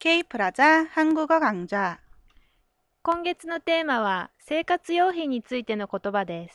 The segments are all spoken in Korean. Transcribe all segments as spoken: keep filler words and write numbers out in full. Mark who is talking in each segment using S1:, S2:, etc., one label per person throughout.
S1: Kプラザ한국어 강좌。
S2: 今月のテーマは生活用品についての言葉です。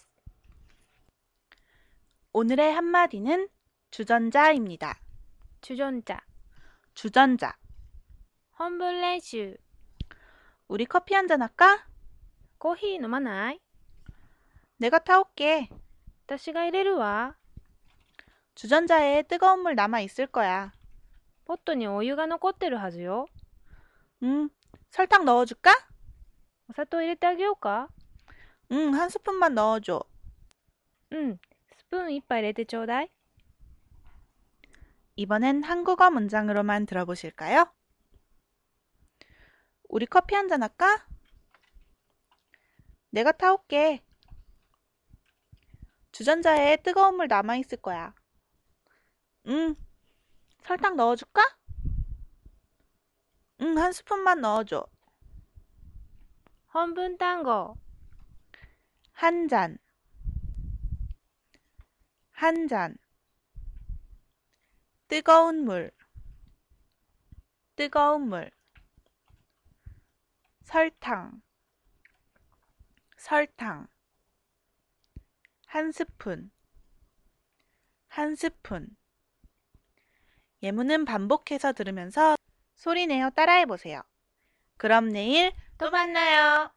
S1: 오늘의 한마디는 주전자입니다.
S2: 주전자.
S1: 주전자.
S2: 本文練習。
S1: 우리 커피 한잔 할까?
S2: コーヒー飲まない？
S1: 내가 타올게.
S2: 私が入れるわ。
S1: 주전자에 뜨거운 물 남아 있을 거야.
S2: ポットにお湯が残ってるはずよ。
S1: 응, 설탕 넣어줄까?
S2: お砂糖入れてあげようか？
S1: 응, 한 스푼만 넣어줘.
S2: うん、スプーン一杯入れてちょうだい。
S1: 이번엔 한국어 문장으로만 들어보실까요? 우리 커피 한잔 할까? 내가 타올게. 주전자에 뜨거운 물 남아 있을 거야. 응, 설탕 넣어줄까? 응, 한 스푼만 넣어줘.
S2: 本文単語。
S1: 한 잔, 한 잔. 뜨거운 물, 뜨거운 물. 설탕, 설탕. 한 스푼, 한 스푼. 예문은 반복해서 들으면서 소리내어 따라해보세요. 그럼 내일 또 만나요.